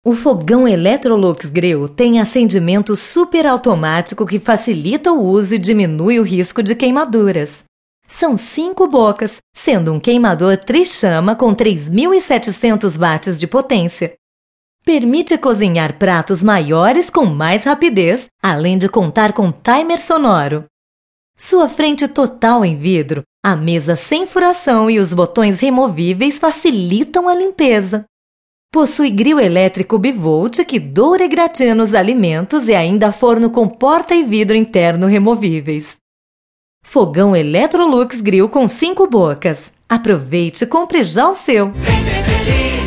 O fogão Electrolux Grill tem acendimento super automático que facilita o uso e diminui o risco de queimaduras. São 5 bocas, sendo um queimador trichama com 3.700 watts de potência. Permite cozinhar pratos maiores com mais rapidez, além de contar com timer sonoro. Sua frente total em vidro, a mesa sem furação e os botões removíveis facilitam a limpeza. Possui grill elétrico bivolt que doura e gratina os alimentos e ainda forno com porta e vidro interno removíveis. Fogão Electrolux Grill com 5 bocas. Aproveite e compre já o seu! Vem ser feliz!